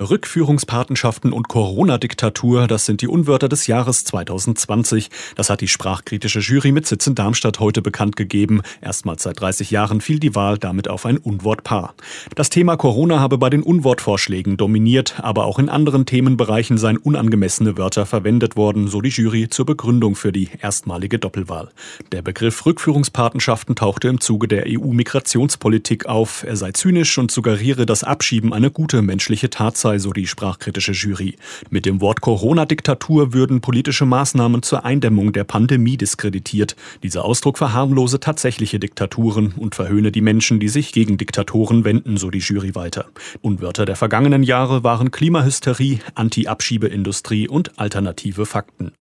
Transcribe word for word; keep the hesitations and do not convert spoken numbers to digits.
Rückführungspatenschaften und Corona-Diktatur, das sind die Unwörter des Jahres zwanzig zwanzig. Das hat die sprachkritische Jury mit Sitz in Darmstadt heute bekannt gegeben. Erstmals seit dreißig Jahren fiel die Wahl damit auf ein Unwortpaar. Das Thema Corona habe bei den Unwortvorschlägen dominiert, aber auch in anderen Themenbereichen seien unangemessene Wörter verwendet worden, so die Jury zur Begründung für die erstmalige Doppelwahl. Der Begriff Rückführungspatenschaften tauchte im Zuge der E U-Migrationspolitik auf. Er sei zynisch und suggeriere, dass Abschieben eine gute menschliche Tat sei, so die sprachkritische Jury. Mit dem Wort Corona-Diktatur würden politische Maßnahmen zur Eindämmung der Pandemie diskreditiert. Dieser Ausdruck verharmlose tatsächliche Diktaturen und verhöhne die Menschen, die sich gegen Diktatoren wenden, so die Jury weiter. Unwörter der vergangenen Jahre waren Klimahysterie, Anti-Abschiebeindustrie und alternative Fakten.